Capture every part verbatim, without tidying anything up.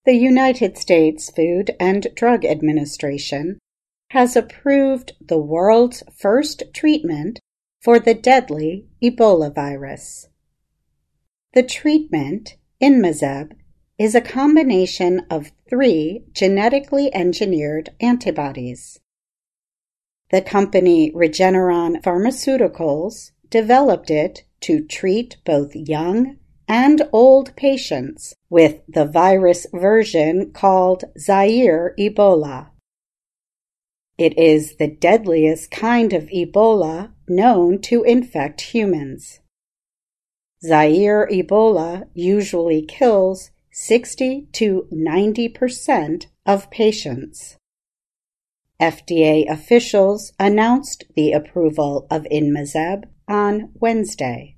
The United States Food and Drug Administration has approved the world's first treatment for the deadly Ebola virus. The treatment, Inmazeb, is a combination of three genetically engineered antibodies. The company Regeneron Pharmaceuticals developed it to treat both young and old patients with the virus version called Zaire Ebola. It is the deadliest kind of Ebola known to infect humans. Zaire Ebola usually kills sixty to ninety percent of patients. F D A officials announced the approval of Inmazeb on Wednesday.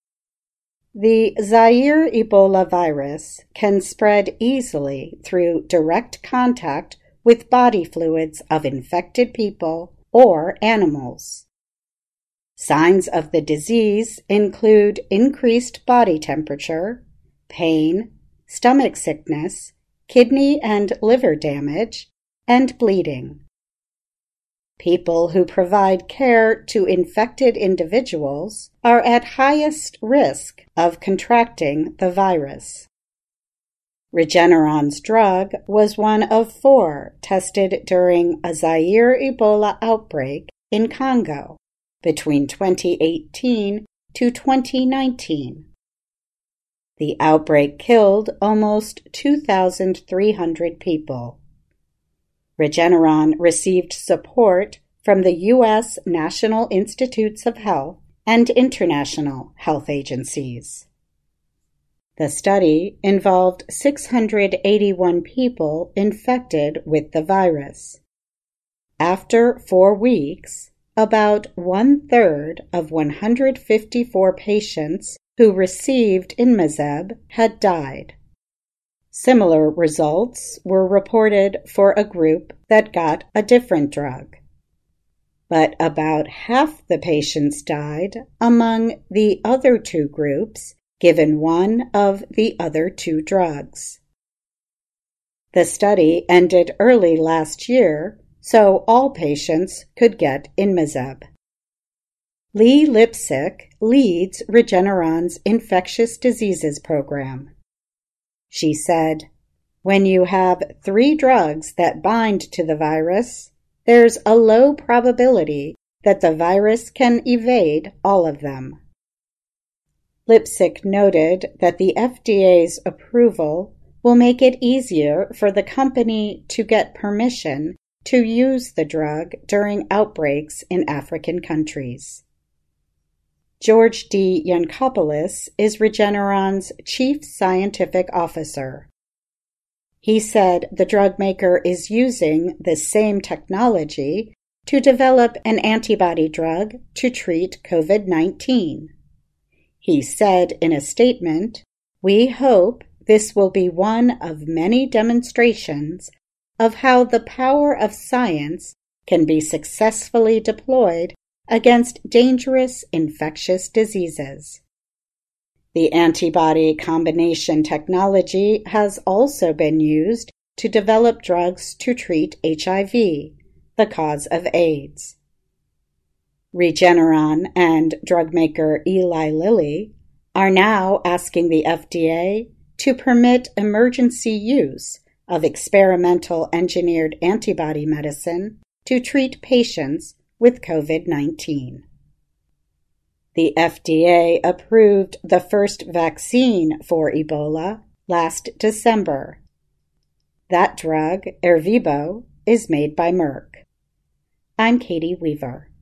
The Zaire Ebola virus can spread easily through direct contact with body fluids of infected people or animals. Signs of the disease include increased body temperature, pain, stomach sickness, kidney and liver damage, and bleeding. People who provide care to infected individuals are at highest risk of contracting the virus. Regeneron's drug was one of four tested during a Zaire Ebola outbreak in Congo between twenty eighteen to twenty nineteen. The outbreak killed almost two thousand three hundred people. Regeneron received support from the U S National Institutes of Health and international health agencies. The study involved six hundred eighty-one people infected with the virus. After four weeks, about one-third of one hundred fifty-four patients who received Inmazeb had died. Similar results were reported for a group that got a different drug. But about half the patients died among the other two groups given one of the other two drugs. The study ended early last year, so all patients could get Inmazeb. Lee Lipsick leads Regeneron's infectious diseases program. She said, "When you have three drugs that bind to the virus, there's a low probability that the virus can evade all of them." Lipsick noted that the F D A's approval will make it easier for the company to get permission to use the drug during outbreaks in African countries. George D. Yancopoulos is Regeneron's Chief Scientific Officer. He said the drug maker is using the same technology to develop an antibody drug to treat COVID nineteen. He said in a statement, "We hope this will be one of many demonstrations of how the power of science can be successfully deployed against dangerous infectious diseases." The antibody combination technology has also been used to develop drugs to treat H I V, the cause of AIDS. Regeneron and drug maker Eli Lilly are now asking the F D A to permit emergency use of experimental engineered antibody medicine to treat patients with COVID nineteen. The F D A approved the first vaccine for Ebola last December. That drug, Ervebo, is made by Merck. I'm Katie Weaver.